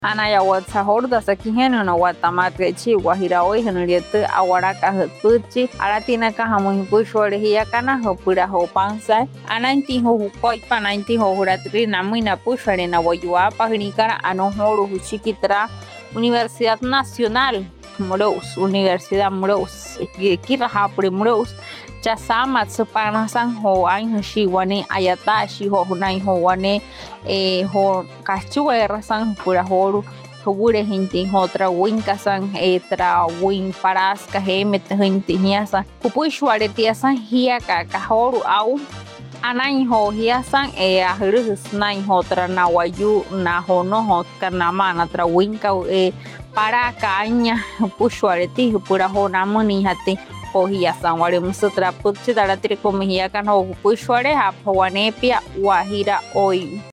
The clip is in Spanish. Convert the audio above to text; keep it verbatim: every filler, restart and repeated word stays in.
Anaya WhatsApp saki henu no Guatamate chi Guajira hoy henuriete aguaraka hutpuchi aratina kaha muy pushore hiakana hopura hopansa ananti ho hukoi pananti ho huratri namuina pushore na boyuapa hinikara anohoru huchikitra Universidad Nacional Murous Universidad Murous kira hapure Murous chasama tsupana san ho ain shiwane ayata shi ho hunai ho wane eh ho kachuera san pura horu hogure hinti hotra winka san etra win paraska hemet hinti hiasa kupuishware tia san hiaka ka horu au anai ho hiasan e ahurus nai hotra na wayu na hono hot kanama na tra winka e para caña pushware ti pura hona muni hati Ohia san wale musutra putsi daratri komihia kan ho pushware ha pwanepia Guajira hoy